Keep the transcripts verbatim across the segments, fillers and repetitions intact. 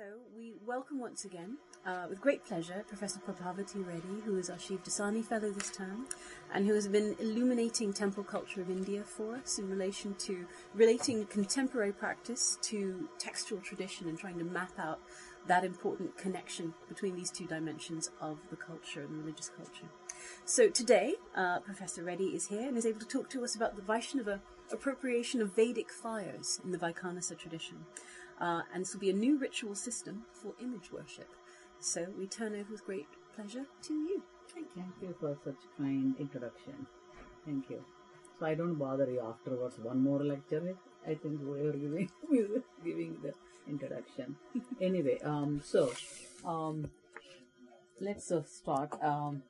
So we welcome once again, uh, with great pleasure, Professor Prabhavati Reddy, who is our Shiv Dasani Fellow this term, and who has been illuminating temple culture of India for us in relation to relating contemporary practice to textual tradition and trying to map out that important connection between these two dimensions of the culture and religious culture. So today, uh, Professor Reddy is here and is able to talk to us about the Vaishnava appropriation of Vedic fires in the Vaikanasa tradition. Uh, and this will be a new ritual system for image worship. So we turn over with great pleasure to you. Thank you. Thank you for such kind introduction. Thank you. So I don't bother you afterwards. One more lecture. I think we are giving giving the introduction. Anyway, um, so um, let's uh, start. Um,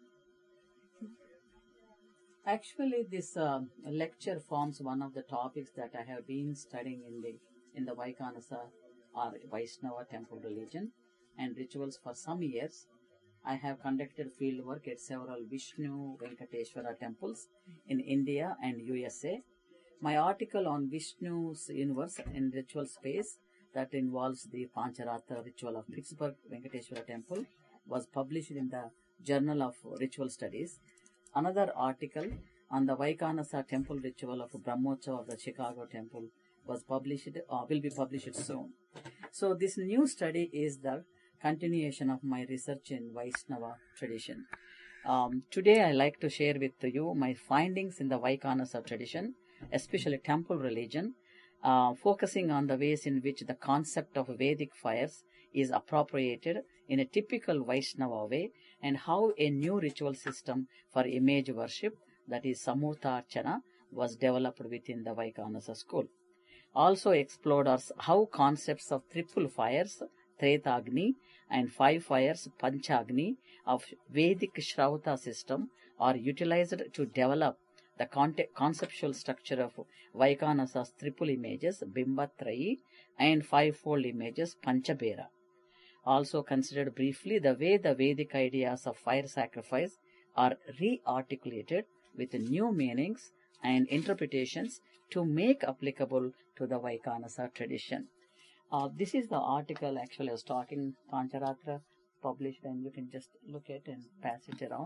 actually, this uh, lecture forms one of the topics that I have been studying in the in the Vaikanasa or Vaishnava temple religion and rituals for some years. I have conducted field work at several Vishnu Venkateshwara temples in India and U S A. My article on Vishnu's universe in ritual space that involves the Pancharatra ritual of Pittsburgh Venkateshwara temple was published in the Journal of Ritual Studies. Another article on the Vaikanasa temple ritual of Brahmotsava of the Chicago temple was published, uh, will be published soon. So this new study is the continuation of my research in Vaishnava tradition. Um, today I like to share with you my findings in the Vaikanasa tradition, especially temple religion, uh, focusing on the ways in which the concept of Vedic fires is appropriated in a typical Vaishnava way, and how a new ritual system for image worship, that is Samurta Archana, was developed within the Vaikanasa school. Also explored how concepts of triple fires, Tretagni, and five fires, Panchagni, of Vedic Shrauta system are utilized to develop the conceptual structure of Vaikanasa's triple images, Bimbatrayi, and fivefold images, Panchabera. Also considered briefly the way the Vedic ideas of fire sacrifice are re-articulated with new meanings and interpretations to make applicable to the Vaikanasa tradition. Uh, this is the article actually I was talking, Pancharatra, published, and you can just look at and pass it around.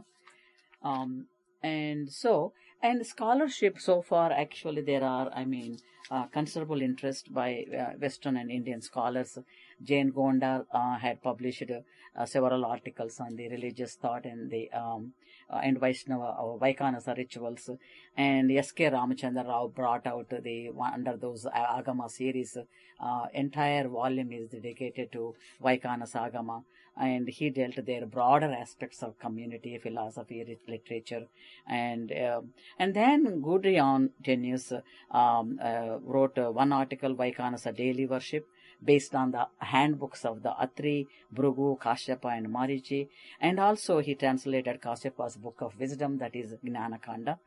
Um, and so, and scholarship so far, actually there are, I mean, uh, considerable interest by uh, Western and Indian scholars. Jane Gonda uh, had published uh, several articles on the religious thought and the um, uh, and Vaishnava or Vaikanasa rituals, and S K Ramachandra Rao brought out the under those Agama series. Uh, entire volume is dedicated to Vaikanasa Agama, and he dealt their broader aspects of community, philosophy, literature, and uh, and then Gudrian Genius um, uh, wrote uh, one article, Vaikanasa Daily Worship, based on the handbooks of the Atri, Bhrigu, Kashyapa, and Marichi, and also he translated Kashyapa's book of wisdom, that is Gnanakanda.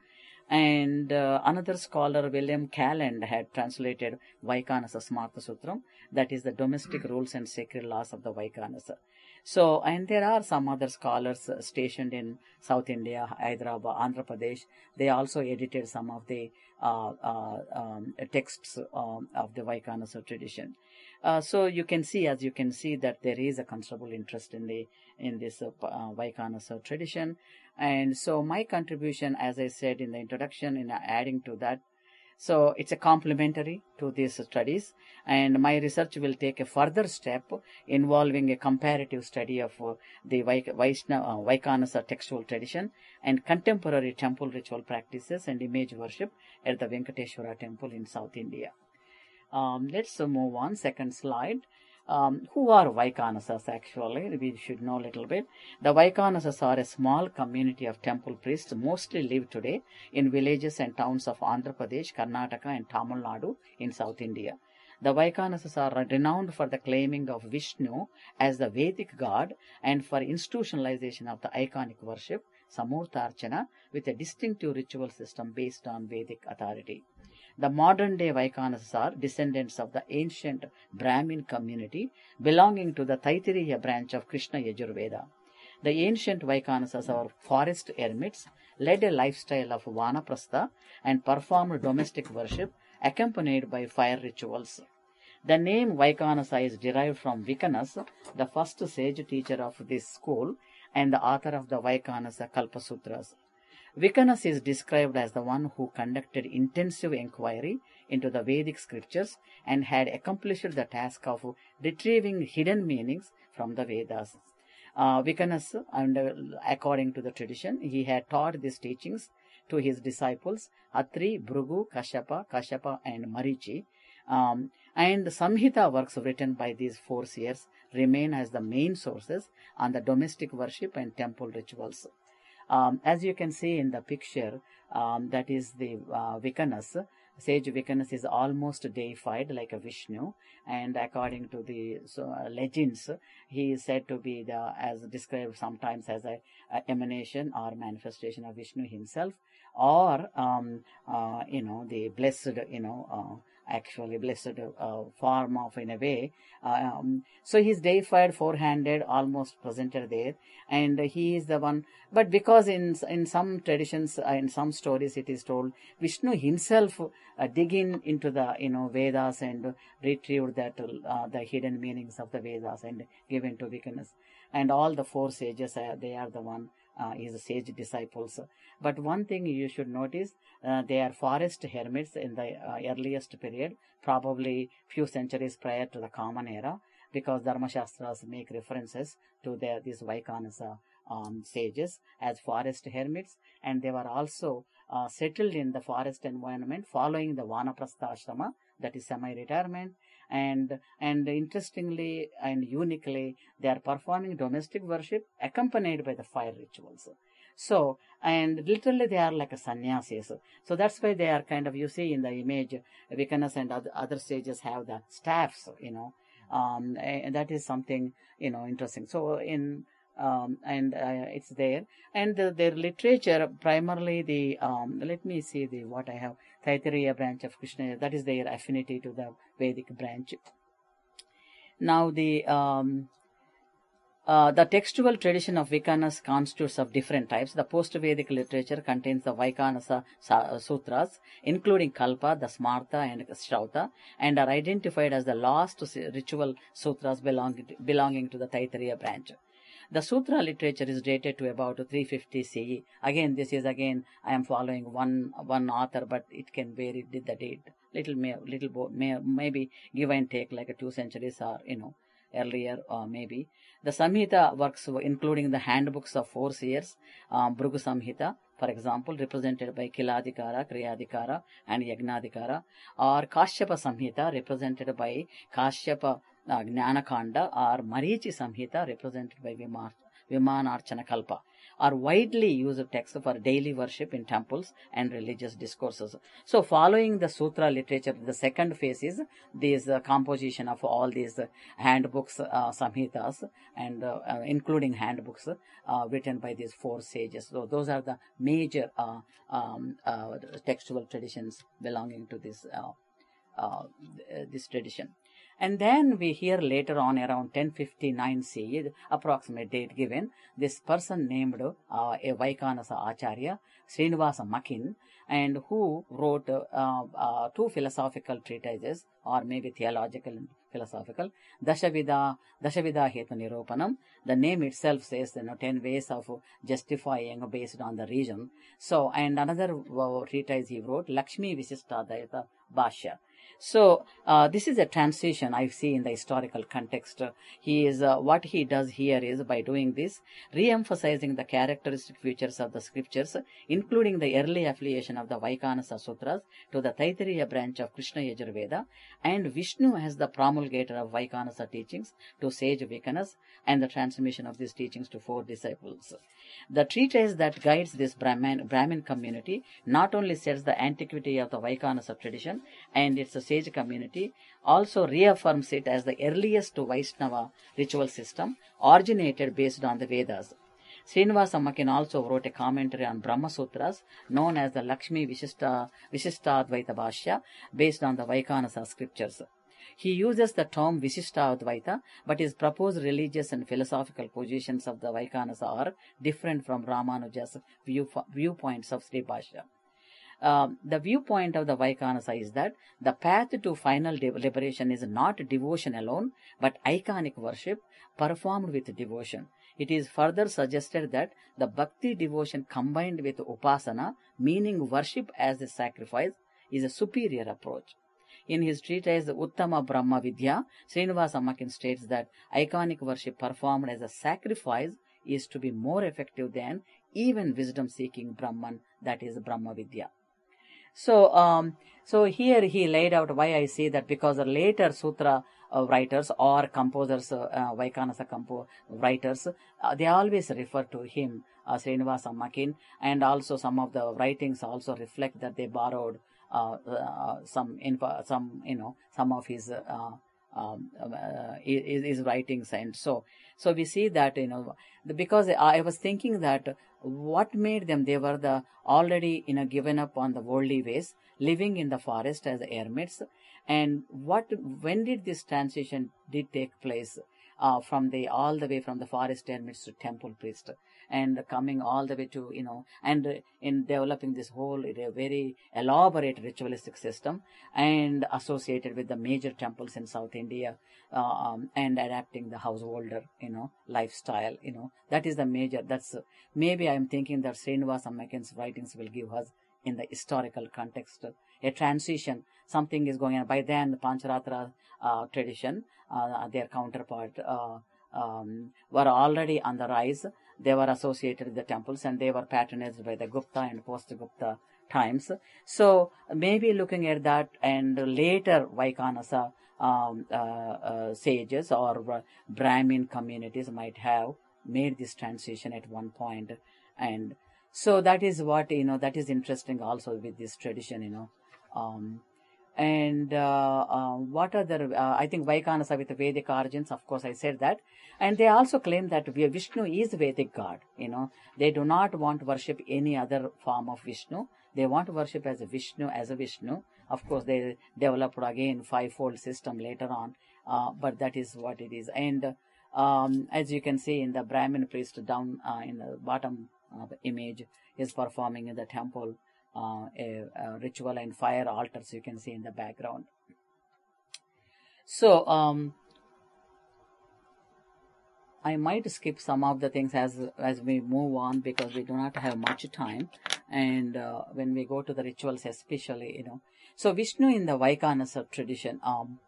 And uh, another scholar, William Calland, had translated Vaikanasa Smarta Sutram, that is the domestic rules and sacred laws of the Vaikanasa. So, and there are some other scholars uh, stationed in South India, Hyderabad, Andhra Pradesh. They also edited some of the uh, uh, um, texts um, of the Vaikanasa tradition. Uh, so you can see, as you can see, that there is a considerable interest in the in this uh, uh, Vaikanasa tradition. And so my contribution, as I said in the introduction, in adding to that, so it's a complementary to these studies, and my research will take a further step involving a comparative study of uh, the Vaishnava, uh, Vaikanasa textual tradition and contemporary temple ritual practices and image worship at the Venkateshwara temple in South India. Um, let's uh, move on. Second slide. Um, who are Vaikanasas actually? We should know a little bit. The Vaikanasas are a small community of temple priests, mostly live today in villages and towns of Andhra Pradesh, Karnataka, and Tamil Nadu in South India. The Vaikanasas are renowned for the claiming of Vishnu as the Vedic god and for institutionalization of the iconic worship, Samurta Archana, with a distinctive ritual system based on Vedic authority. The modern-day Vaikanasas are descendants of the ancient Brahmin community belonging to the Taittiriya branch of Krishna Yajurveda. The ancient Vaikanasas are forest eremites, led a lifestyle of Vanaprastha, and performed domestic worship accompanied by fire rituals. The name Vaikanasa is derived from Vikanasa, the first sage teacher of this school and the author of the Vaikanasa Kalpasutras. Vikanasa is described as the one who conducted intensive inquiry into the Vedic scriptures and had accomplished the task of retrieving hidden meanings from the Vedas. Uh, Vikanasa, and uh, according to the tradition, he had taught these teachings to his disciples Atri, Bhrigu, Kashyapa, Kashyapa and Marichi. Um, and the Samhita works written by these four seers remain as the main sources on the domestic worship and temple rituals. Um, as you can see in the picture, um, that is the uh, Vikanasa. Sage Vikanasa is almost deified like a Vishnu, and according to the so, uh, legends, he is said to be the, as described sometimes as a, a emanation or manifestation of Vishnu himself, or um, uh, you know the blessed, you know. Uh, actually blessed uh, form of in a way. Um, so he is deified, four-handed, almost presented there, and he is the one. But because in in some traditions, uh, in some stories, it is told Vishnu himself uh, digging into the you know Vedas and retrieved that uh, the hidden meanings of the Vedas and given to Vikanasa. And all the four sages, uh, they are the one. Uh, is the sage disciples. But one thing you should notice, uh, they are forest hermits in the uh, earliest period, probably few centuries prior to the Common Era, because Dharma Shastras make references to their, these Vaikanasa um, sages as forest hermits, and they were also uh, settled in the forest environment following the Vanaprastha ashrama, that is semi-retirement. And and interestingly and uniquely, they are performing domestic worship accompanied by the fire rituals. So, and literally they are like a sannyasis. So that's why they are kind of, you see in the image, Vikanasa and other, other sages have the staffs, you know, um, and that is something, you know, interesting. So in Um, and uh, it's there, and the, their literature primarily the um, let me see the what I have Taittiriya branch of Krishna, that is their affinity to the Vedic branch. Now the um, uh, the textual tradition of Vikanasa constitutes of different types. The post-Vedic literature contains the Vaikanasa sutras, including Kalpa, the Smarta, and Shrauta, and are identified as the last ritual sutras belonging to, belonging to the Taittiriya branch. The Sutra literature is dated to about three fifty C E. Again, this is again, I am following one one author, but it can vary the date. Little, may, little may, maybe give and take like a two centuries or, you know, earlier or maybe. The Samhita works, including the handbooks of four seers, um, Bhrigu Samhita, for example, represented by Kiladikara, Kriyadikara, and Yagnadikara, or Kashyapa Samhita, represented by Kashyapa Uh, Jnanakanda, or Marichi Samhita, represented by Vimar, Vimanarchana Kalpa, are widely used texts for daily worship in temples and religious discourses. So, following the Sutra literature, the second phase is this uh, composition of all these uh, handbooks, uh, Samhitas, and uh, uh, including handbooks uh, written by these four sages. So, those are the major uh, um, uh, textual traditions belonging to this uh, uh, this tradition. And then we hear later on around ten fifty-nine C E, approximate date given, this person named uh, a Vaikanasa Acharya, Srinivasa Makin, and who wrote uh, uh, two philosophical treatises, or maybe theological and philosophical, Dashavida, Dashavida Hetu Nirupanam. The name itself says, you know, ten ways of justifying based on the region. So, and another uh, treatise he wrote, Lakshmi Visishtadvaita Bhashya. So, uh, this is a transition I see in the historical context. Uh, he is, uh, what he does here is, by doing this, re-emphasizing the characteristic features of the scriptures, including the early affiliation of the Vaikanasa Sutras to the Taittiriya branch of Krishna Yajurveda, and Vishnu as the promulgator of Vaikanasa teachings to sage Vikanasa, and the transmission of these teachings to four disciples. The treatise that guides this Brahmin, Brahmin community not only sets the antiquity of the Vaikanasa tradition and its sage community, also reaffirms it as the earliest Vaishnava ritual system originated based on the Vedas. Srinivasa Makin also wrote a commentary on Brahma Sutras known as the Lakshmi Vishishta, Vishishtadvaita Bhashya, based on the Vaikanasa scriptures. He uses the term Vishishtadvaita, but his proposed religious and philosophical positions of the Vaikanasa are different from Ramanuja's view, viewpoints of Sri Bhashya. Um, the viewpoint of the Vaikanasa is that the path to final de- liberation is not devotion alone, but iconic worship performed with devotion. It is further suggested that the bhakti devotion combined with upasana, meaning worship as a sacrifice, is a superior approach. In his treatise Uttama Brahma Vidya, Srinivas Ammakin states that iconic worship performed as a sacrifice is to be more effective than even wisdom-seeking Brahman, that is Brahma Vidya. So, um, so here he laid out why I say that, because the later sutra uh, writers or composers, uh, uh, Vaikanasa compo writers, uh, they always refer to him, uh, Srinivas Ammakin, and also some of the writings also reflect that they borrowed uh, uh, some, info, some, you know, some of his uh, um, uh, his, his writings, and so, so we see that, you know, the, because I was thinking that what made them, they were the already, you know, given up on the worldly ways, living in the forest as hermits, and what, when did this transition did take place, uh, from the, all the way from the forest hermits to temple priest, and coming all the way to, you know, and in developing this whole a very elaborate ritualistic system, and associated with the major temples in South India, uh, um, and adapting the householder, you know, lifestyle, you know, that is the major, that's, uh, maybe I am thinking that Srinivas Ammakin's writings will give us, in the historical context, a transition, something is going on. By then, the Pancharatra uh, tradition, uh, their counterpart, uh, um, were already on the rise. They were associated with the temples, and they were patronized by the Gupta and post-Gupta times. So maybe looking at that, and later Vaikanasa um, uh, uh, sages or uh, Brahmin communities might have made this transition at one point. And so that is what, you know, that is interesting also with this tradition, you know. Um, and uh, uh, what other, uh, I think Vaikanasa with the Vedic origins, of course I said that. And they also claim that Vishnu is Vedic God, you know. They do not want to worship any other form of Vishnu. They want to worship as a Vishnu, as a Vishnu. Of course, they developed again five-fold system later on, uh, but that is what it is. And um, as you can see in the Brahmin priest down uh, in the bottom uh, image is performing in the temple uh, a, a ritual and fire altars you can see in the background. So um, I might skip some of the things as as we move on, because we do not have much time, and uh, when we go to the rituals especially, you know. So Vishnu in the Vaikanasa tradition, um,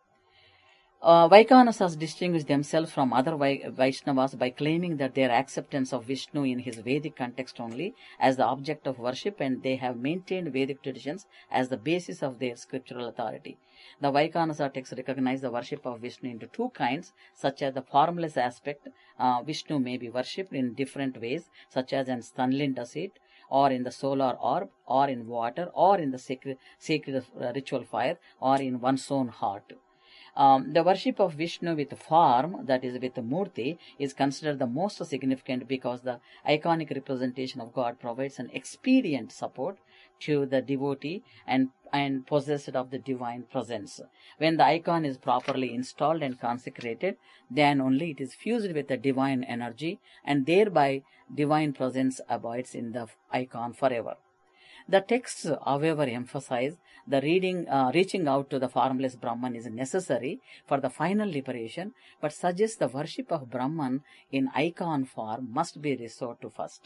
Uh, Vaikanasas distinguish themselves from other Vai- Vaishnavas by claiming that their acceptance of Vishnu in his Vedic context only as the object of worship, and they have maintained Vedic traditions as the basis of their scriptural authority. The Vaikanasa texts recognize the worship of Vishnu into two kinds, such as the formless aspect. Uh, Vishnu may be worshipped in different ways, such as in Stanlin does it, or in the solar orb, or in water, or in the sacred, sacred uh, ritual fire, or in one's own heart. Um, the worship of Vishnu with form, that is with Murti, is considered the most significant because the iconic representation of God provides an expedient support to the devotee and, and possessed of the divine presence. When the icon is properly installed and consecrated, then only it is fused with the divine energy, and thereby divine presence abides in the icon forever. The texts, however, emphasize the reading, uh, reaching out to the formless Brahman is necessary for the final liberation, but suggest the worship of Brahman in icon form must be resorted to first.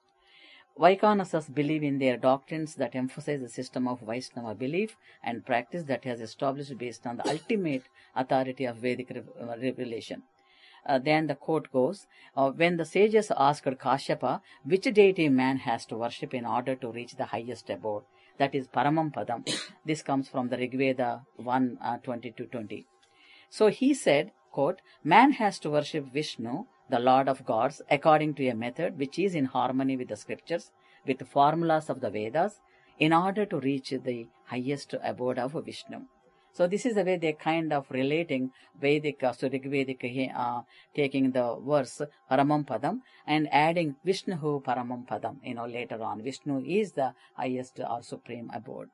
Vaikanasas believe in their doctrines that emphasize the system of Vaishnava belief and practice that has established based on the ultimate authority of Vedic revelation. Uh, then the quote goes, uh, when the sages asked Kashyapa which deity man has to worship in order to reach the highest abode, that is Paramam Padam. This comes from the Rigveda one twenty-two twenty. So he said, quote, man has to worship Vishnu, the Lord of gods, according to a method which is in harmony with the scriptures, with the formulas of the Vedas, in order to reach the highest abode of Vishnu. So this is the way they kind of relating Vedic, uh, so Rigvedic, uh, taking the verse Paramam Padam and adding Vishnu Paramam Padam, you know, later on. Vishnu is the highest or supreme abode.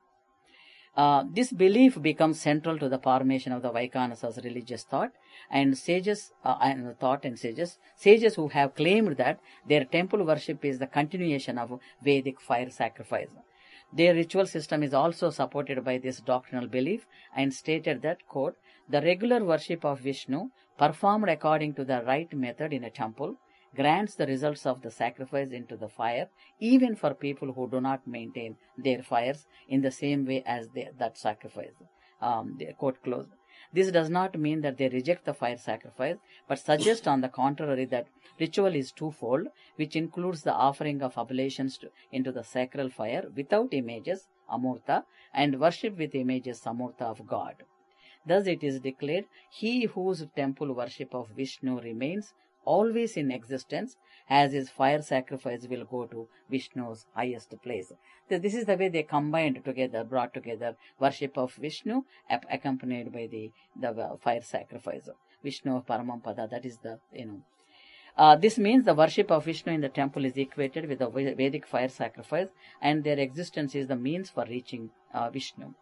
Uh, this belief becomes central to the formation of the Vaikanasas religious thought and sages, uh, and thought and sages, sages who have claimed that their temple worship is the continuation of Vedic fire sacrifice. Their ritual system is also supported by this doctrinal belief and stated that, quote, the regular worship of Vishnu, performed according to the right method in a temple, grants the results of the sacrifice into the fire, even for people who do not maintain their fires in the same way as they, that sacrifice. Um, the quote closed. This does not mean that they reject the fire sacrifice, but suggests on the contrary that ritual is twofold, which includes the offering of oblations to, into the sacral fire without images, amurta, and worship with images, samurta, of God. Thus it is declared, he whose temple worship of Vishnu remains always in existence, as his fire sacrifice will go to Vishnu's highest place. So this is the way they combined together, brought together worship of Vishnu accompanied by the, the fire sacrifice. Vishnu Paramampada, that is the, you know. Uh, this means the worship of Vishnu in the temple is equated with the Vedic fire sacrifice, and their existence is the means for reaching uh, Vishnu.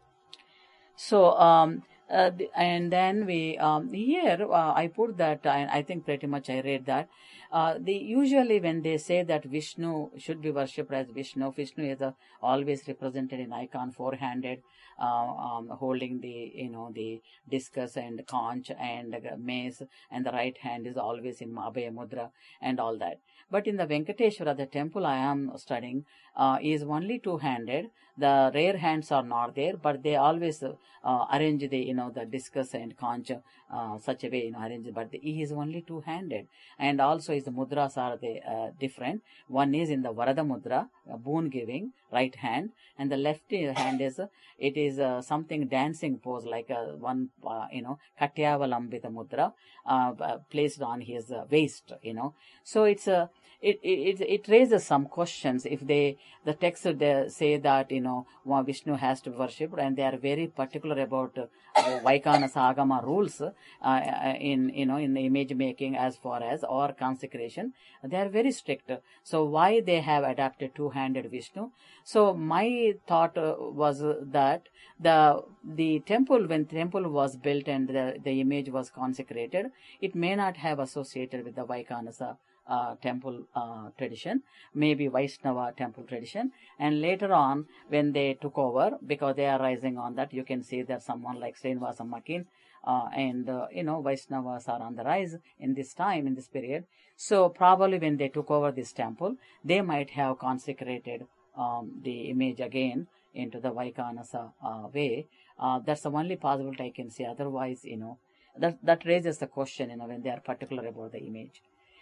So, um, uh, and then we, um, here, uh, I put that, I, I think pretty much I read that, uh, they usually when they say that Vishnu should be worshipped as Vishnu, Vishnu is a, always represented in icon, four-handed, uh, um, holding the, you know, the discus and conch and uh, mace, and the right hand is always in Abhaya Mudra and all that. But in the Venkateshwara, the temple I am studying, uh, is only two-handed. The rare hands are not there, but they always uh, uh, arrange the, you know, the discus and conch uh, such a way, you know, arrange. But the, he is only two-handed, and also his mudras are they uh, different. One is in the Varada Mudra, uh, boon giving, right hand, and the left hand is uh, it is uh, something dancing pose like a one, uh, you know, Katyavalambita Mudra uh, uh, placed on his uh, waist, you know. So it's a uh, It, it it raises some questions if they the text they say that, you know, Vishnu has to be worshipped, and they are very particular about uh, Vaikanasa Agama rules uh, in you know in the image making as far as or consecration. They are very strict. So why they have adapted two-handed Vishnu? So my thought uh, was that the the temple when the temple was built and the the image was consecrated, it may not have associated with the Vaikanasa Uh, temple uh, tradition, maybe Vaishnava temple tradition, and later on when they took over, because they are rising on that, you can see that someone like Srinivasa Makin uh, and uh, you know Vaishnavas are on the rise in this time, in this period. So probably when they took over this temple, they might have consecrated um, the image again into the Vaikanasa uh, way. Uh, that's the only possibility I can see. Otherwise, you know, that that raises the question, you know, when they are particular about the image.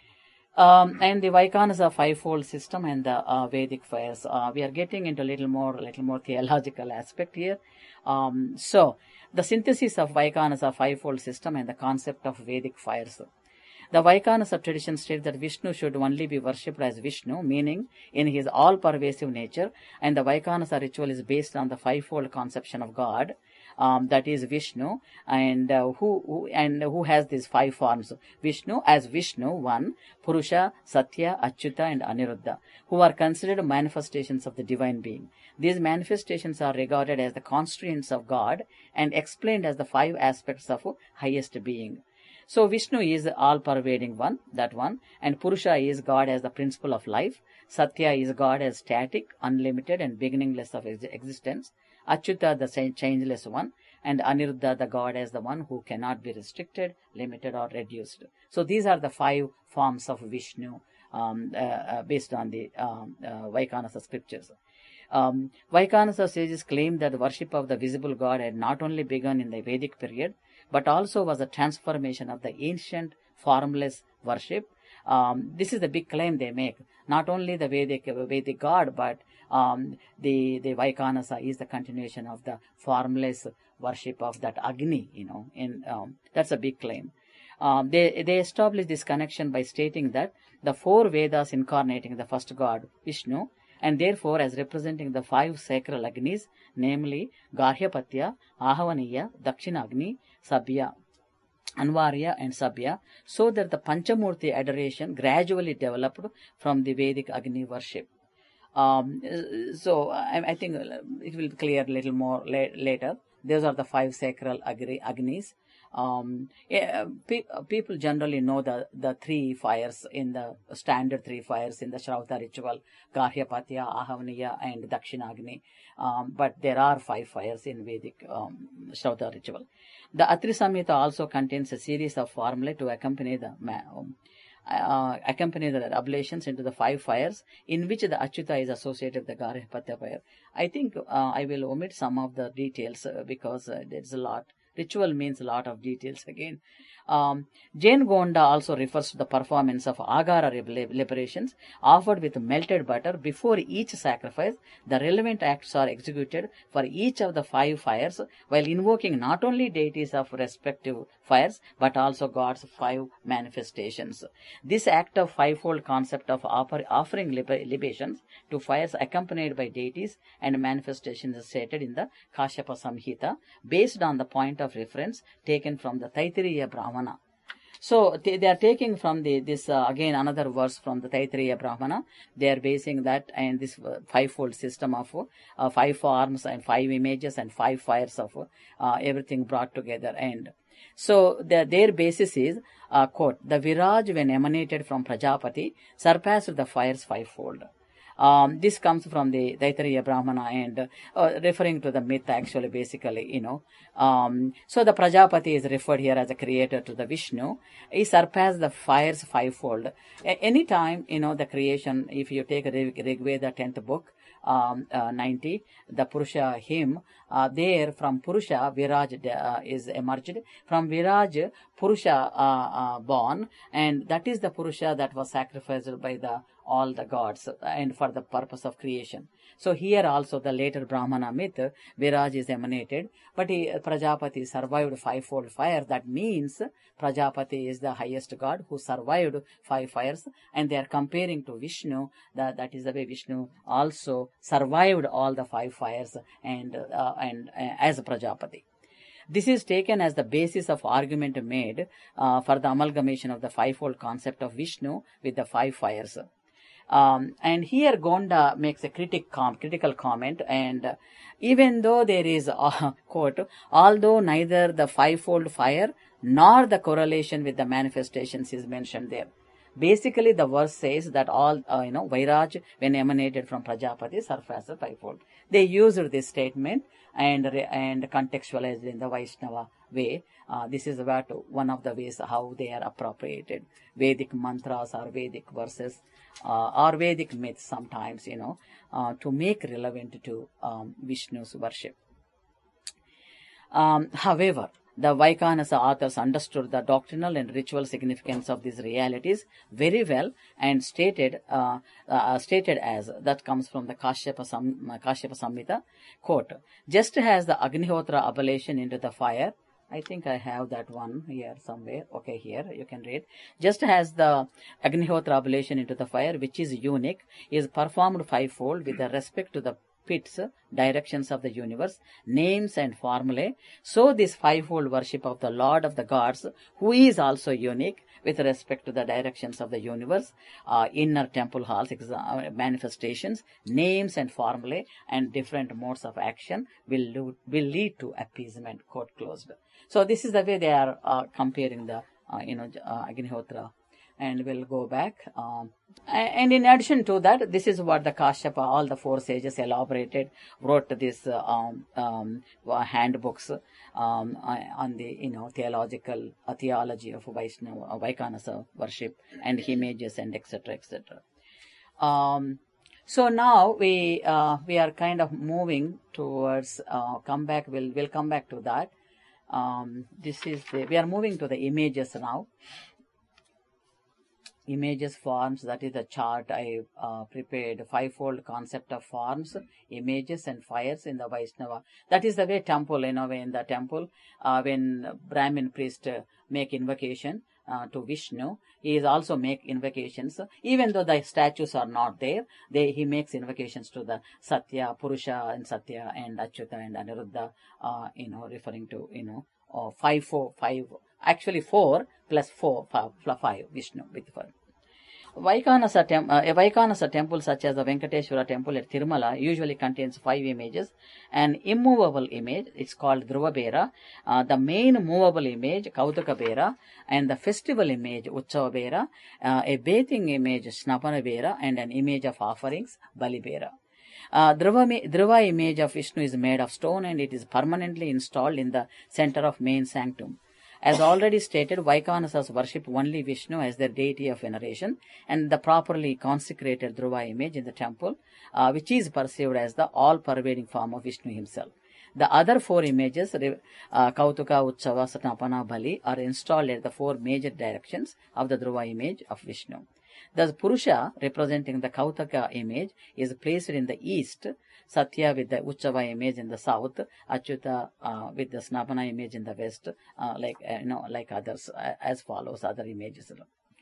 Um, and the Vaikanasa fivefold system and the uh, Vedic fires. Uh, we are getting into a little more, little more theological aspect here. Um, so, the synthesis of Vaikanasa fivefold system and the concept of Vedic fires. The Vaikanasa tradition states that Vishnu should only be worshipped as Vishnu, meaning in his all-pervasive nature, and the Vaikanasa ritual is based on the fivefold conception of God. Um, that is Vishnu, and uh, who, who and who has these five forms. Vishnu as Vishnu, one, Purusha, Satya, Achyuta, and Aniruddha, who are considered manifestations of the divine being. These manifestations are regarded as the constituents of God and explained as the five aspects of highest being. So Vishnu is all-pervading one, that one, and Purusha is God as the principle of life. Satya is God as static, unlimited, and beginningless of ex- existence. Achyuta, the changeless one, and Aniruddha, the God as the one who cannot be restricted, limited, or reduced. So these are the five forms of Vishnu um, uh, uh, based on the um, uh, Vaikanasa scriptures. Um, Vaikanasa sages claim that the worship of the visible God had not only begun in the Vedic period, but also was a transformation of the ancient formless worship. Um, this is the big claim they make. Not only the Vedic, Vedic God, but um, the, the Vaikanasa is the continuation of the formless worship of that Agni, you know, in, um, that's a big claim. Um, they, they establish this connection by stating that the four Vedas incarnating the first God, Vishnu, and therefore as representing the five sacral Agnis, namely Garhyapatya, Ahavaniya, Dakshinagni, Sabya, Anvarya and Sabya, so that the Panchamurti adoration gradually developed from the Vedic Agni worship. Um, so I, I think it will clear a little more la- later. Those are the five sacral Agnis. Um, yeah, pe- people generally know the, the three fires in the standard three fires in the Shrauta ritual, Garhyapatya, Ahavaniya and Dakshinagni. Um, but there are five fires in Vedic um, Shrauta ritual. The Atri Samhita also contains a series of formulae to accompany the um, uh, accompany the oblations into the five fires, in which the Achyuta is associated with the Garhyapatya fire. I think uh, I will omit some of the details uh, because uh, there's a lot. Ritual means a lot of details again. Um, Jain Gonda also refers to the performance of agara liberations offered with melted butter before each sacrifice. The relevant acts are executed for each of the five fires while invoking not only deities of respective fires but also God's five manifestations. This act of fivefold concept of offer, offering libations to fires accompanied by deities and manifestations is stated in the Kashyapa Samhita based on the point of reference taken from the Taittiriya Brahmana. So they, they are taking from the this uh, again another verse from the Taittiriya Brahmana. They are basing that and this uh, fivefold system of uh, five forms and five images and five fires of uh, everything brought together. And so the, their basis is uh, quote, the Viraj when emanated from Prajapati surpassed the fires fivefold. Um, this comes from the Taittiriya Brahmana and uh, referring to the myth actually basically, you know. Um, so the Prajapati is referred here as a creator to the Vishnu. He surpassed the fires fivefold. A- anytime, you know, the creation, if you take Rig, Rig Veda tenth book, um, uh, ninety, the Purusha hymn, uh, there from Purusha, Viraj uh, is emerged. From Viraj, Purusha uh, uh, born, and that is the Purusha that was sacrificed by the all the gods and for the purpose of creation. So here also the later Brahmana myth, Viraj is emanated, but he, Prajapati survived fivefold fire. That means Prajapati is the highest god who survived five fires, and they are comparing to Vishnu. That that is the way Vishnu also survived all the five fires and uh, and uh, as Prajapati. This is taken as the basis of argument made uh, for the amalgamation of the fivefold concept of Vishnu with the five fires. Um, and here Gonda makes a critic com- critical comment, and uh, even though there is a uh, quote, although neither the fivefold fire nor the correlation with the manifestations is mentioned there. Basically, the verse says that all, uh, you know, Vairaj, when emanated from Prajapati, surpassed fivefold. They used this statement and and contextualized in the Vaishnava way. Uh, this is about one of the ways how they are appropriated. Vedic mantras or Vedic verses uh, or Vedic myths sometimes, you know, uh, to make relevant to um, Vishnu's worship. Um, however, the Vaikhanasa authors understood the doctrinal and ritual significance of these realities very well and stated uh, uh, stated as, that comes from the Kashyapa, Sam, Kashyapa Samhita, quote, just as the Agnihotra oblation into the fire, I think I have that one here somewhere. Okay, here you can read. Just as the Agnihotra oblation into the fire, which is unique, is performed fivefold with respect to the pits, directions of the universe, names and formulae, so this fivefold worship of the Lord of the gods, who is also unique with respect to the directions of the universe, uh, inner temple halls, exa- manifestations, names and formulae, and different modes of action will, lo- will lead to appeasement, quote closed. So this is the way they are uh, comparing the, uh, you know, uh, Agnihotra. And we'll go back. Um, and in addition to that, this is what the Kashyapa, all the four sages elaborated, wrote this uh, um, um, handbooks um, on the, you know, theological uh, theology of Vaishnava, uh, Vaikhanasa worship and images and et cetera, et cetera. Um, so now we uh, we are kind of moving towards uh, come back. We'll we'll come back to that. Um, this is the, we are moving to the images now. Images, forms, that is the chart I uh, prepared, fivefold concept of forms, images and fires in the Vaishnava. That is the way temple, you know, in the temple, uh, when Brahmin priest uh, make invocation uh, to Vishnu, he is also make invocations, even though the statues are not there, they, he makes invocations to the Satya, Purusha and Satya and Achyuta and Aniruddha, uh, you know, referring to, you know, uh, five, four, five, actually four plus four, five, five Vishnu with five. Vaikanasa tem- uh, a Vaikanasa temple such as the Venkateshwara temple at Tirumala usually contains five images. An immovable image, it's called Dhruvabera, uh, the main movable image, Kautaka Bera, and the festival image, Utsava Bera, uh, a bathing image, Snapana Bera, and an image of offerings, Bali Bera. Uh, Dhruva, Dhruva image of Vishnu is made of stone and it is permanently installed in the center of main sanctum. As already stated, Vaikanasas worship only Vishnu as their deity of veneration and the properly consecrated Dhruva image in the temple, uh, which is perceived as the all-pervading form of Vishnu himself. The other four images, uh, Kautuka, Utsava, Snapana, Bali, are installed at the four major directions of the Dhruva image of Vishnu. Thus, Purusha, representing the Kautaka image, is placed in the east, Satya with the Utsava image in the south, Achyuta uh, with the Snapana image in the west, uh, like uh, you know, like others, uh, as follows, other images.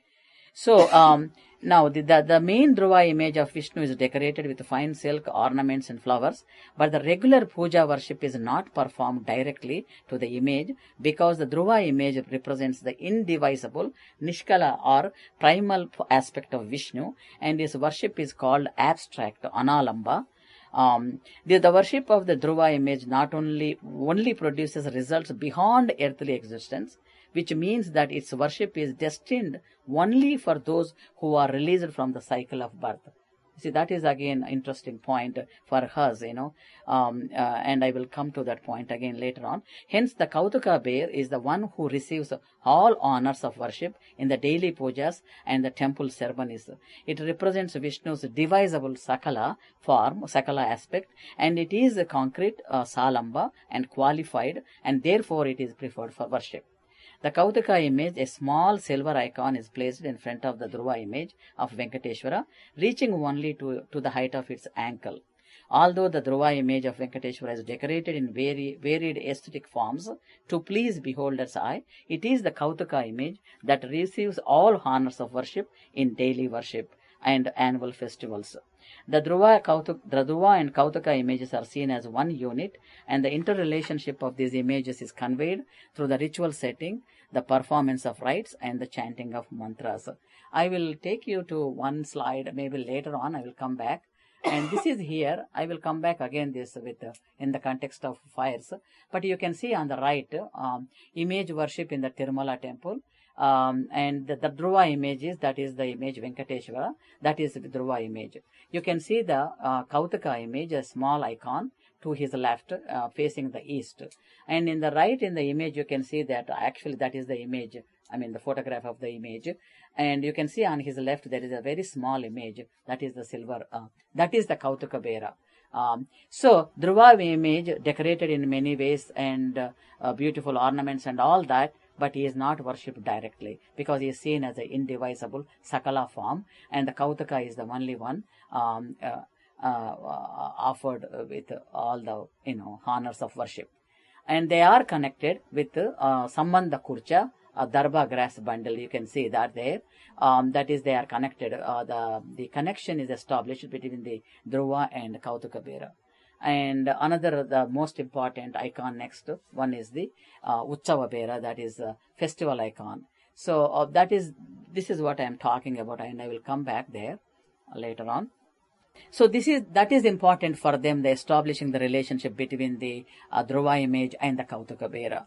So, um, now the, the, the main Dhruva image of Vishnu is decorated with fine silk, ornaments and flowers, but the regular puja worship is not performed directly to the image because the Dhruva image represents the indivisible, Nishkala or primal aspect of Vishnu, and his worship is called abstract, Analamba. Um, the, the worship of the Dhruva image not only only produces results beyond earthly existence, which means that its worship is destined only for those who are released from the cycle of birth. See, that is again an interesting point for us, you know, um, uh, and I will come to that point again later on. Hence, the Kautuka bear is the one who receives all honors of worship in the daily pujas and the temple ceremonies. It represents Vishnu's divisible Sakala form, Sakala aspect, and it is a concrete uh, Salamba and qualified, and therefore it is preferred for worship. The Kautaka image, a small silver icon, is placed in front of the Dhruva image of Venkateshwara, reaching only to, to the height of its ankle. Although the Dhruva image of Venkateshwara is decorated in very varied aesthetic forms to please beholder's eye, it is the Kautaka image that receives all honors of worship in daily worship and annual festivals. The Dhruva, Kautuk, the Dhruva and Kautaka images are seen as one unit, and the interrelationship of these images is conveyed through the ritual setting, the performance of rites, and the chanting of mantras. I will take you to one slide, maybe later on I will come back. And this is here, I will come back again this with uh, in the context of fires. But you can see on the right, um, image worship in the Tirumala temple. Um, and the, the Dhruva image is, that is the image Venkateshwara, that is the Dhruva image. You can see the uh, Kautaka image, a small icon to his left, uh, facing the east. And in the right in the image, you can see that actually that is the image, I mean the photograph of the image. And you can see on his left there is a very small image, that is the silver, uh, that is the Kautaka Bera. Um, so, Dhruva image decorated in many ways and uh, uh, beautiful ornaments and all that, but he is not worshipped directly because he is seen as an indivisible Sakala form, and the Kautaka is the only one um, uh, uh, offered with all the you know honors of worship. And they are connected with uh, Sambandha Kurcha, a Darba grass bundle. You can see that there. Um, that is, they are connected. Uh, the, the connection is established between the Dhruva and Kautaka Bera. And another, the most important icon next one is the uh, Utsava Bera, that is a festival icon. So uh, that is, this is what I am talking about, and I will come back there later on. So this is, that is important for them, the establishing the relationship between the uh, Dhruva image and the Kautaka Bera.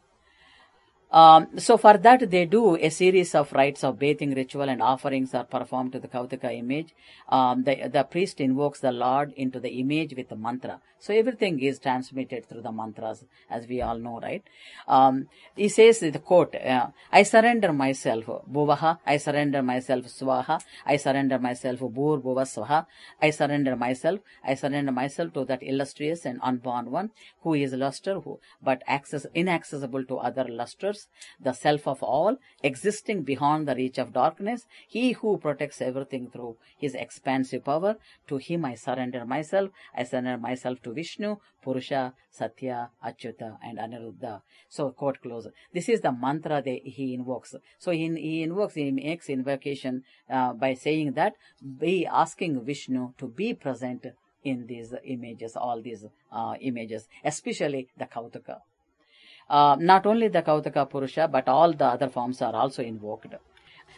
Um, so for that they do a series of rites of bathing ritual and offerings are performed to the Kautaka image. Um, the, the priest invokes the Lord into the image with the mantra. So everything is transmitted through the mantras, as we all know, right? Um, he says the quote, uh, I surrender myself, Bhuvaha, I surrender myself, Swaha, I surrender myself, Bhur Bhuva Swaha, I surrender myself, I surrender myself to that illustrious and unborn one who is luster, who, but access, inaccessible to other lusters, the self of all, existing beyond the reach of darkness, he who protects everything through his expansive power. To him I surrender myself, I surrender myself to Vishnu, Purusha, Satya, Achyuta and Aniruddha. So, quote close. This is the mantra that he invokes. So, he, he invokes, he makes invocation uh, by saying that, be asking Vishnu to be present in these images, all these uh, images, especially the Kautaka. Uh, not only the Kautaka Purusha, but all the other forms are also invoked.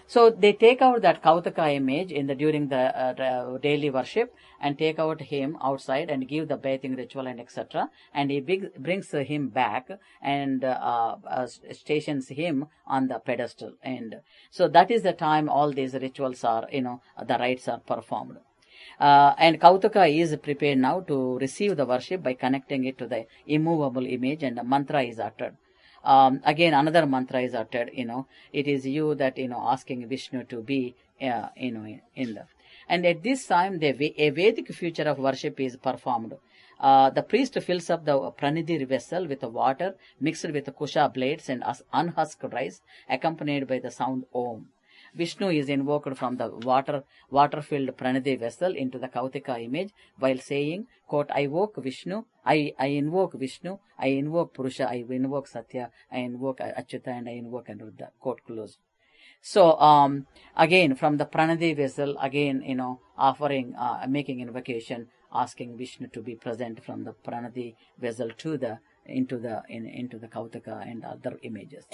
So they take out that Kautaka image in the during the, uh, the daily worship and take out him outside and give the bathing ritual and et cetera. And he big, brings him back and uh, uh, stations him on the pedestal. And so that is the time all these rituals are, you know, the rites are performed. Uh, and Kautaka is prepared now to receive the worship by connecting it to the immovable image, and the mantra is uttered. Um, again, another mantra is uttered, you know, it is you that, you know, asking Vishnu to be, uh, you know, in, in the. And at this time, the a Vedic future of worship is performed. Uh, the priest fills up the pranidhi vessel with water mixed with kusha blades and unhusked rice, accompanied by the sound Om. Vishnu is invoked from the water water-filled pranidhi vessel into the Kautika image while saying, quote, I invoke Vishnu, I, I invoke Vishnu, I invoke Purusha, I invoke Satya, I invoke Achyuta, and I invoke Anuruddha, quote close. So, um, again, from the pranidhi vessel, again, you know, offering, uh, making invocation, asking Vishnu to be present from the pranidhi vessel to the, into the, in, into the Kautaka and other images.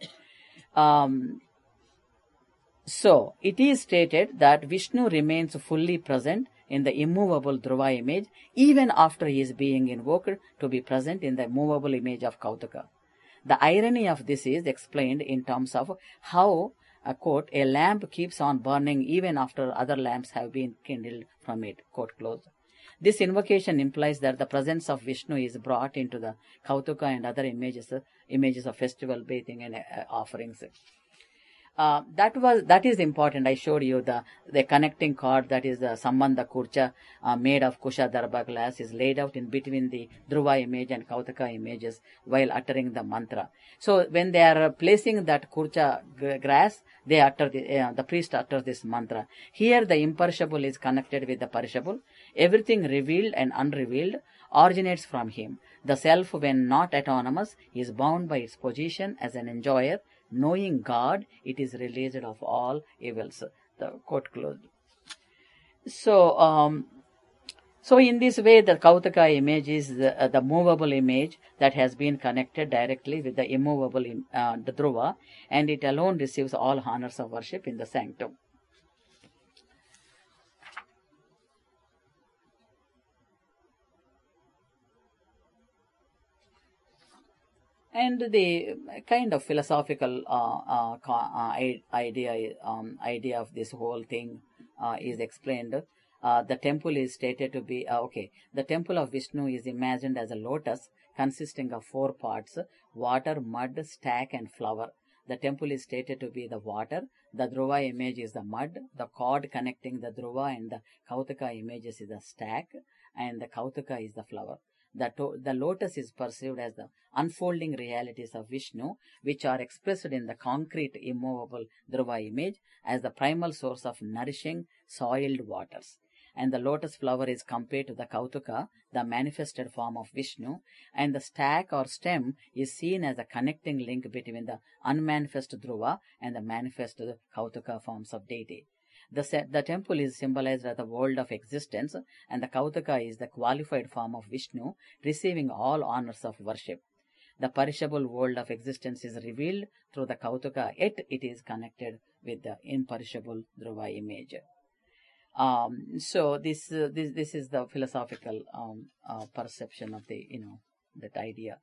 Um, So, it is stated that Vishnu remains fully present in the immovable Dhruva image even after he is being invoked to be present in the movable image of Kautaka. The irony of this is explained in terms of how, uh, quote, a lamp keeps on burning even after other lamps have been kindled from it, quote close. This invocation implies that the presence of Vishnu is brought into the Kautaka and other images, uh, images of festival bathing and uh, offerings. Uh, that was that is important. I showed you the the connecting cord, that is the Sambandha Kurcha, uh, made of Kusha Darbha glass, is laid out in between the Dhruva image and Kautaka images while uttering the mantra. So when they are placing that Kurcha grass, they utter the, uh, the priest utters this mantra. Here the imperishable is connected with the perishable. Everything revealed and unrevealed originates from him. The self, when not autonomous, is bound by its position as an enjoyer. Knowing God, it is released of all evils. The quote closed. So, um, so in this way, the Kautaka image is the, uh, the movable image that has been connected directly with the immovable, uh, the Dhruva, and it alone receives all honors of worship in the sanctum. And the kind of philosophical uh, uh, uh, idea um, idea of this whole thing uh, is explained. Uh, the temple is stated to be, uh, okay, the temple of Vishnu is imagined as a lotus consisting of four parts: water, mud, stack, and flower. The temple is stated to be the water. The Dhruva image is the mud. The cord connecting the Dhruva and the Kautaka images is the stack, and the Kautaka is the flower. The, to- the lotus is perceived as the unfolding realities of Vishnu, which are expressed in the concrete, immovable Dhruva image as the primal source of nourishing soiled waters. And the lotus flower is compared to the Kautaka, the manifested form of Vishnu, and the stack or stem is seen as a connecting link between the unmanifest Dhruva and the manifest Kautaka forms of deity. The, the temple is symbolized as the world of existence, and the Kautaka is the qualified form of Vishnu, receiving all honors of worship. The perishable world of existence is revealed through the Kautaka, yet it is connected with the imperishable Dhruva image. Um, so this, uh, this this is the philosophical um, uh, perception of the, you know, that idea.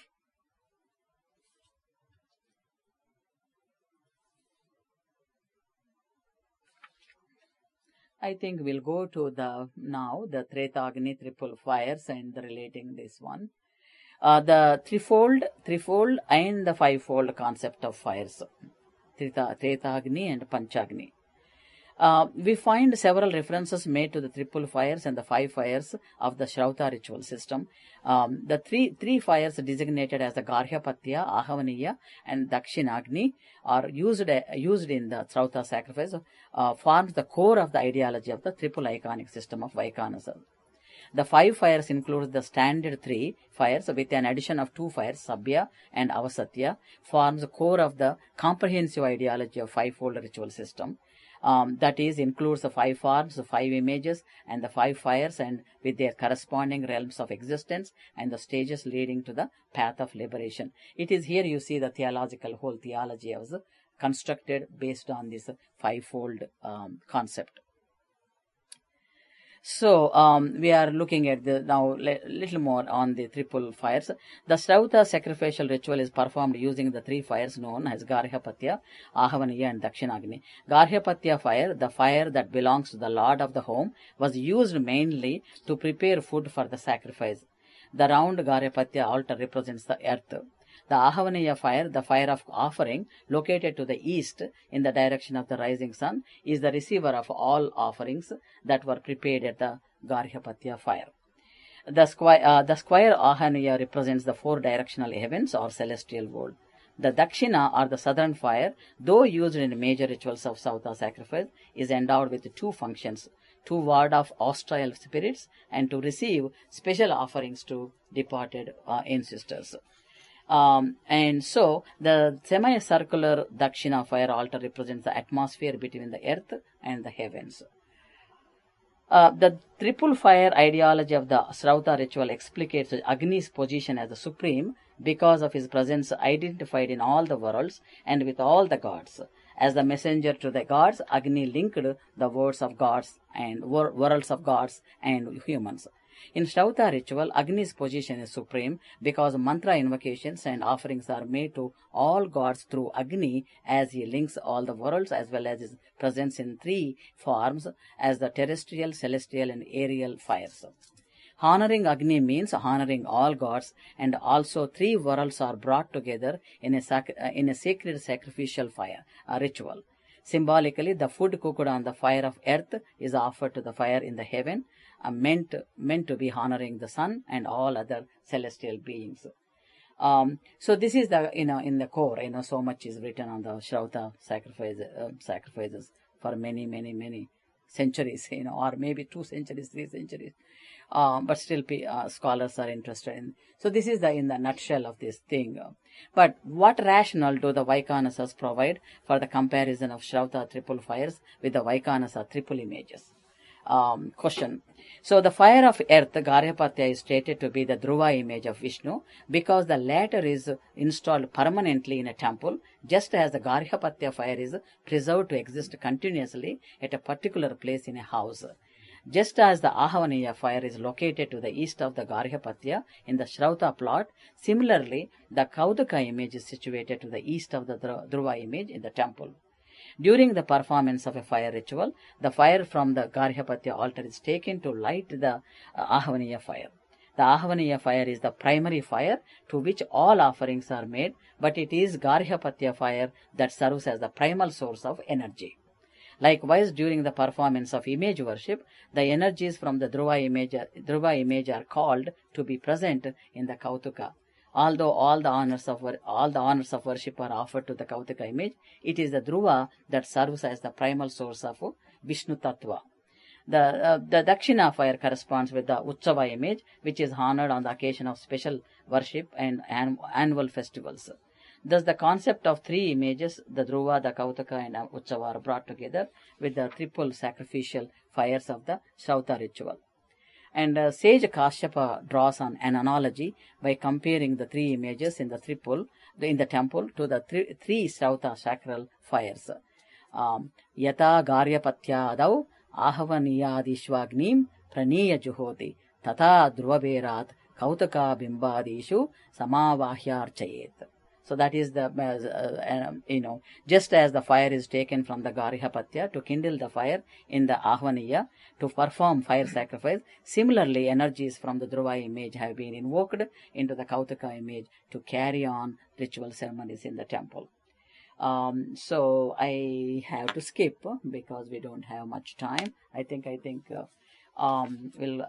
I think we'll go to the now the Tretagni triple fires and the relating this one. Uh, the threefold, threefold and the fivefold concept of fires, Treta, Tretagni and Panchagni. Uh, we find several references made to the triple fires and the five fires of the Shrauta ritual system. Um, the three three fires designated as the Garhyapatya, Ahavaniya, and Dakshinagni are used uh, used in the Shrauta sacrifice, uh, forms the core of the ideology of the triple iconic system of Vaikanasa. The five fires include the standard three fires with an addition of two fires, Sabya and Avasatya, forms the core of the comprehensive ideology of fivefold ritual system. Um, that is, includes the five forms, the five images, and the five fires, and with their corresponding realms of existence and the stages leading to the path of liberation. It is here you see the theological whole theology of the constructed based on this fivefold um, concept. So um, we are looking at the now a little more on the triple fires. The Shrauta sacrificial ritual is performed using the three fires known as Garhyapatya, Ahavaniya and Dakshinagni. Garhyapatya fire, the fire that belongs to the lord of the home, was used mainly to prepare food for the sacrifice. The round Garhyapatya altar represents the earth. The Ahavaniya fire, the fire of offering, located to the east in the direction of the rising sun, is the receiver of all offerings that were prepared at the Garhyapatya fire. The square, uh, the square Ahavaniya represents the four directional heavens or celestial world. The Dakshina, or the southern fire, though used in major rituals of Shrauta sacrifice, is endowed with two functions: to ward off hostile spirits and to receive special offerings to departed uh, ancestors. Um, and so the semicircular Dakshina fire altar represents the atmosphere between the earth and the heavens. Uh, the triple fire ideology of the Shrauta ritual explicates Agni's position as the supreme because of his presence identified in all the worlds and with all the gods. As the messenger to the gods, Agni linked the words of gods and wor- worlds of gods and humans. In Shrauta ritual, Agni's position is supreme because mantra invocations and offerings are made to all gods through Agni, as he links all the worlds as well as his presence in three forms as the terrestrial, celestial and aerial fires. Honoring Agni means honoring all gods, and also three worlds are brought together in a, sac- in a sacred sacrificial fire a ritual. Symbolically, the food cooked on the fire of earth is offered to the fire in the heaven, uh, meant meant to be honoring the sun and all other celestial beings. Um, so this is the you know in the core you know so much is written on the Shrauta sacrifice uh, sacrifices for many many many centuries you know or maybe two centuries three centuries. Uh, but still uh, scholars are interested in. So this is the in the nutshell of this thing. But what rationale do the Vaikanasas provide for the comparison of Shrauta triple fires with the Vaikanasa triple images? Um, question. So the fire of earth, Garhyapatya, is stated to be the Dhruva image of Vishnu because the latter is installed permanently in a temple, just as the Garhyapatya fire is preserved to exist continuously at a particular place in a house. Just as the Ahavaniya fire is located to the east of the Garhyapatya in the Shrauta plot, similarly, the Kaudaka image is situated to the east of the Dhruva image in the temple. During the performance of a fire ritual, the fire from the Garhyapatya altar is taken to light the uh, Ahavaniya fire. The Ahavaniya fire is the primary fire to which all offerings are made, but it is Garhyapatya fire that serves as the primal source of energy. Likewise, during the performance of image worship, the energies from the Dhruva image, Dhruva image are called to be present in the Kautuka. Although all the honors of all the honors of worship are offered to the Kautuka image, it is the Dhruva that serves as the primal source of Vishnu Tattva. The uh, the Dakshina fire corresponds with the Utsava image, which is honored on the occasion of special worship and an, annual festivals. Thus, the concept of three images, the Dhruva, the Kautaka, and Utsava, are brought together with the triple sacrificial fires of the Shrauta ritual. And uh, sage Kashyapa draws on an analogy by comparing the three images in the triple, in the temple, to the three, three Shrauta sacral fires. Um, Yata Garhyapatya adau Ahavaniyadishvagnim praniya juhoti tata dhruvaberat Kautaka bimbadishu samavahyarchayet. So that is the, uh, uh, you know, just as the fire is taken from the Garhyapatya to kindle the fire in the Ahvaniya to perform fire sacrifice, similarly energies from the Dhruva image have been invoked into the Kautaka image to carry on ritual ceremonies in the temple. Um, so I have to skip because we don't have much time. I think, I think, uh, um, we'll,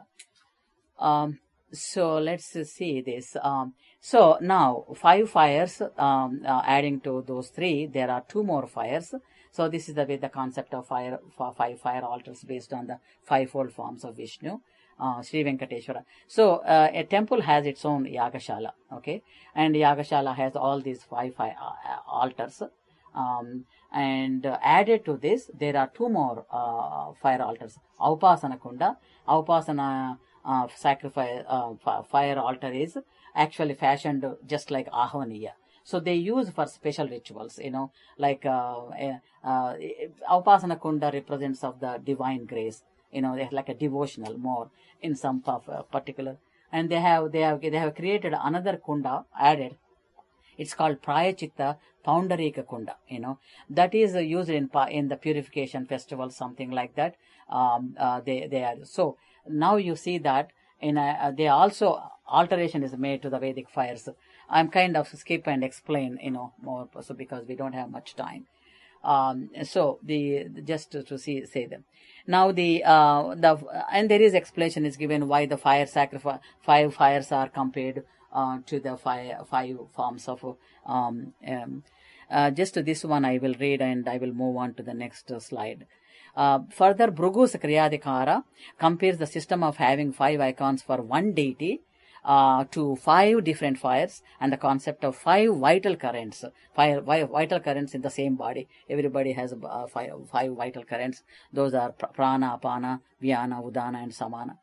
um, so let's see this. Um, so now five fires, um, uh, adding to those three, there are two more fires. So this is the way the concept of fire, for five fire altars based on the fivefold forms of Vishnu, uh, Sri Venkateshwara. So uh, a temple has its own Yagashala, okay, and Yagashala has all these five fire uh, altars. Um, and uh, added to this, there are two more uh, fire altars. Aupasana Kunda, Aupasana uh, sacrifice uh, fire altar is actually fashioned just like Ahvaniya. So they use for special rituals, you know, like uh, uh, Upasana Kunda represents of the divine grace, you know, they're like a devotional more in some of uh, particular. And they have they have they have created another kunda added. It's called Prayachitta Poundarika Kunda, you know, that is uh, used in in the purification festival, something like that. Um, uh, they they are so now you see that in a, uh, they also alteration is made to the Vedic fires. I'm kind of skip and explain, you know, more so because we don't have much time. Um, so the just to, to see say them now the uh, the and there is explanation is given why the fire sacrifice five fires are compared uh, to the five five forms of um, um, uh, just this one I will read and I will move on to the next uh, slide. Uh, further, Bhrugu's Kriyadikara compares the system of having five icons for one deity uh, to five different fires and the concept of five vital currents, five, five vital currents in the same body. Everybody has uh, five, five vital currents. Those are prana, apana, vyana, udana and samana.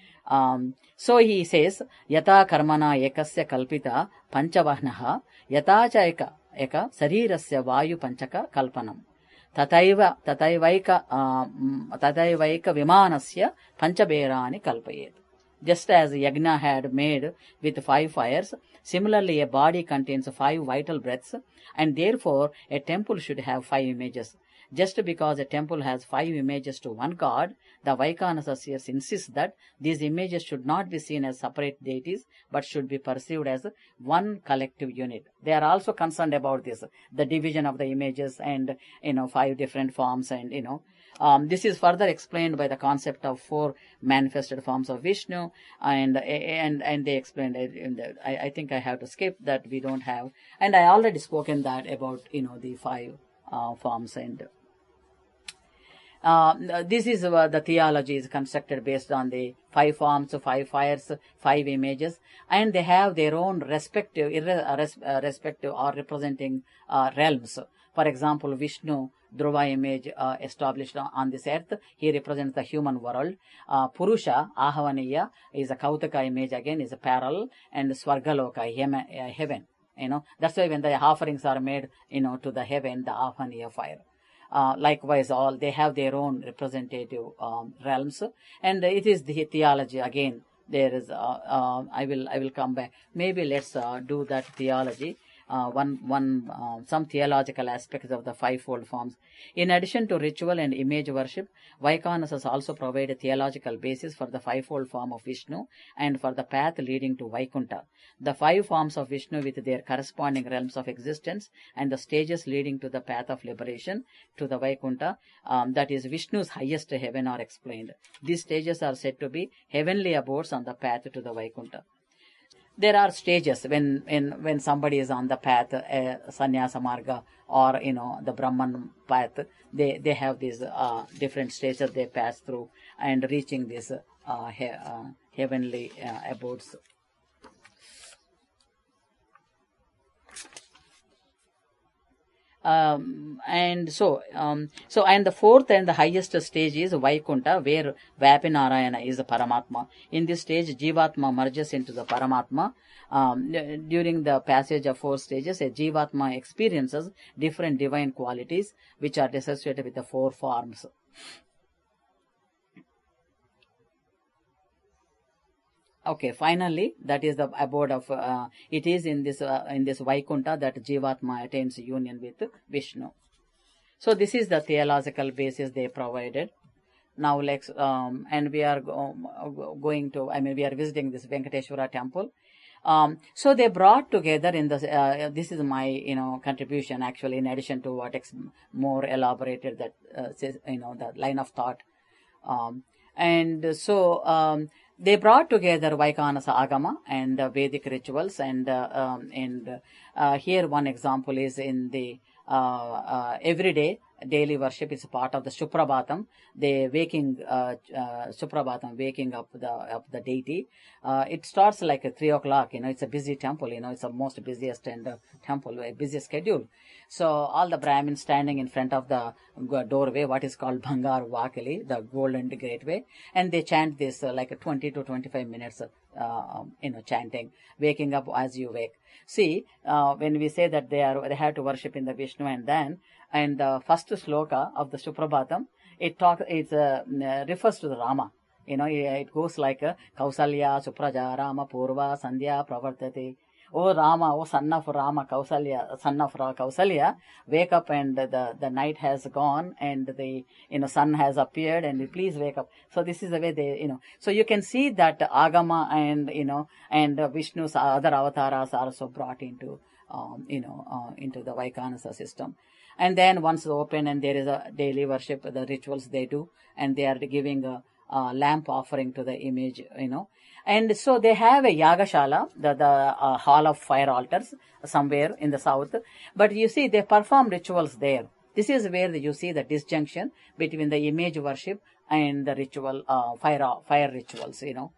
Um, so he says, yata karmana ekasya kalpita panchavahnaha yata cha eka, eka sarirasya vayu panchaka kalpanam. Tataiva tataivaika tataivaika vimanasya panchaberani kalpayet. Just as Yagna had made with five fires, similarly a body contains five vital breaths, and therefore a temple should have five images. Just because a temple has five images to one god, the Vaikanasa seers insist that these images should not be seen as separate deities, but should be perceived as one collective unit. They are also concerned about this, the division of the images and, you know, five different forms and, you know, um, this is further explained by the concept of four manifested forms of Vishnu, and and and they explained it in the, I, I think I have to skip that, we don't have, and I already spoken that about, you know, the five uh, forms and Uh, this is uh, the theology is constructed based on the five forms, five fires, five images, and they have their own respective, irre- uh, respective or representing uh, realms. For example, Vishnu, Dhruva image uh, established on this earth, he represents the human world. Uh, Purusha, Ahvaniya, is a Kautaka image again, is a parallel, and Swargaloka, heaven. You know, that's why when the offerings are made, you know, to the heaven, the Ahvaniya fire. Uh, likewise, all they have their own representative um, realms, and it is the theology again. There is, uh, uh, I will, I will come back. Maybe let's uh, do that theology. Uh, one, one, uh, some theological aspects of the fivefold forms. In addition to ritual and image worship, Vaikanasas also provide a theological basis for the fivefold form of Vishnu and for the path leading to Vaikunta. The five forms of Vishnu with their corresponding realms of existence and the stages leading to the path of liberation to the Vaikunta, um, that is Vishnu's highest heaven, are explained. These stages are said to be heavenly abodes on the path to the Vaikunta. There are stages when, when, when somebody is on the path, uh, sannyasa marga or, you know, the Brahman path, they, they have these, uh, different stages they pass through and reaching these, uh, he, uh heavenly, uh, abodes. Um, and so, um, so, and the fourth and the highest stage is Vaikunta, where Vyapinarayana is the Paramatma. In this stage, Jivatma merges into the Paramatma. Um, during the passage of four stages, a Jivatma experiences different divine qualities which are associated with the four forms. Okay, finally, that is the abode of, uh, it is in this, uh, in this Vaikunta that Jivatma attains union with Vishnu. So this is the theological basis they provided. Now let's, um, and we are go, going to, I mean, we are visiting this Venkateshwara temple. Um, so they brought together in the, uh, this is my, you know, contribution actually, in addition to what ex- more elaborated that, uh, says, you know, the line of thought. Um, and so, um, they brought together Vaikanasa Agama and uh, Vedic rituals, and uh, um, and uh, here one example is in the uh, uh, every day daily worship is part of the Suprabhatam. They waking, uh, uh, Suprabhatam, waking up the up the deity. Uh, it starts like at three o'clock. You know, it's a busy temple. You know, it's the most busiest and uh, temple, a busy schedule. So all the Brahmins standing in front of the doorway, what is called Bhangar Vakali, the golden gateway, and they chant this uh, like twenty to twenty-five minutes. Uh, you know, chanting, waking up as you wake. See, uh, when we say that they are, they have to worship in the Vishnu, and then, and the first sloka of the Suprabhatam, it talk, it uh, refers to the Rama. You know, it goes like uh, Kausalya, Supraja, Rama, Purva, Sandhya, Pravartate. Oh Rama, oh son of Rama, Kausalya, son of Kausalya, wake up and the, the night has gone and the, you know, sun has appeared and please wake up. So this is the way they, you know, so you can see that Agama and, you know, and Vishnu's other avatars are also brought into, um, you know, uh, into the Vaikanasa system. And then once open and there is a daily worship, the rituals they do, and they are giving a, a lamp offering to the image, you know. And so they have a Yagashala, the, the uh, hall of fire altars somewhere in the south. But you see, they perform rituals there. This is where you see the disjunction between the image worship and the ritual, uh, fire, fire rituals, you know.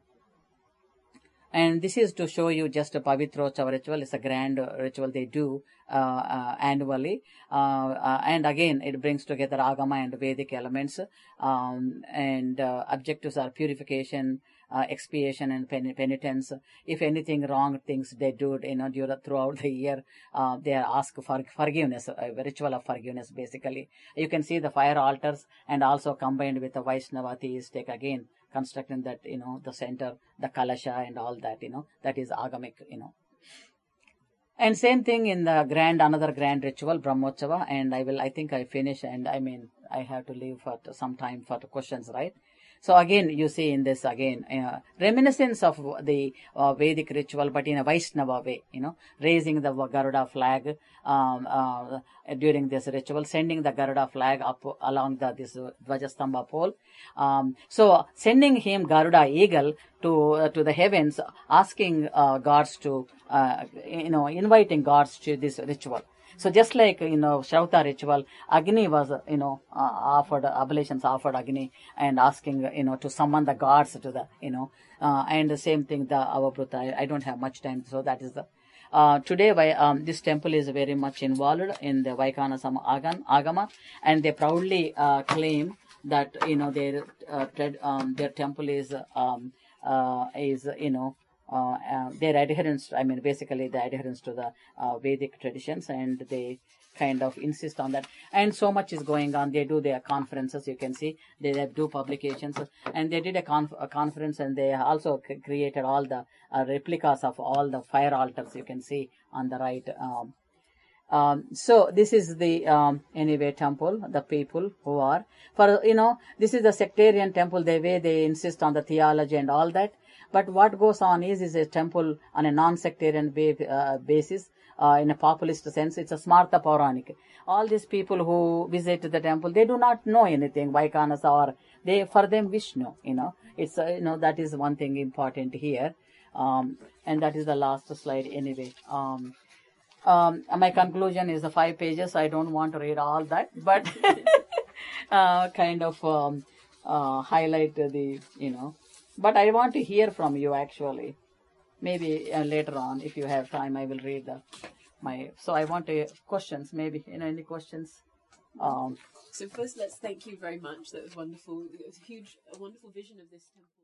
And this is to show you just a Pavitrotsava ritual. It's a grand ritual they do uh, uh, annually. Uh, uh, and again, it brings together Agama and Vedic elements. Um, and uh, objectives are purification, uh, expiation, and pen- penitence. If anything wrong things they do, you know, during, throughout the year, uh, they are asked for forgiveness, a ritual of forgiveness, basically. You can see the fire altars and also combined with the Vaishnava theistic again. Constructing that, you know, the center, the Kalasha and all that, you know, that is Agamic, you know. And same thing in the grand, another grand ritual, Brahmotsava, and I will, I think I finish and I mean, I have to leave for some time for the questions, right? So again, you see in this again, uh, reminiscence of the uh, Vedic ritual, but in a Vaishnava way, you know, raising the Garuda flag um, uh, during this ritual, sending the Garuda flag up along the this Dvajastamba pole. Um, so sending him Garuda eagle to uh, to the heavens, asking uh, gods to, uh, you know, inviting gods to this ritual. So just like, you know, Shrauta ritual, Agni was, you know, uh, offered, oblations offered Agni and asking, you know, to summon the gods to the, you know, uh, and the same thing, the Avabruta. I, I don't have much time, so that is the, uh, today, um, this temple is very much involved in the Vaikanasa Agama, and they proudly, uh, claim that, you know, their, uh, um, their temple is, um, uh, is, you know, Uh, uh, their adherence, I mean, basically the adherence to the uh, Vedic traditions, and they kind of insist on that. And so much is going on. They do their conferences, you can see. They do publications, and they did a, conf- a conference, and they also c- created all the uh, replicas of all the fire altars, you can see on the right. Um, Um, so this is the, um, anyway, temple, the people who are, for, you know, this is the sectarian temple, the way they insist on the theology and all that. But what goes on is, is a temple on a non-sectarian way, uh, basis, uh, in a populist sense. It's a Smartha Pauranik. All these people who visit the temple, they do not know anything, Vaikanasa, or they, for them, Vishnu, you know. It's, uh, you know, that is one thing important here. Um, and that is the last slide anyway. Um, Um, my conclusion is the five pages. I don't want to read all that, but uh, kind of um, uh, highlight the, you know. But I want to hear from you actually. Maybe uh, later on, if you have time, I will read the my. So I want to questions. Maybe, you know, any questions? Um, so first, let's thank you very much. That was wonderful. It was a huge, a wonderful vision of this temple.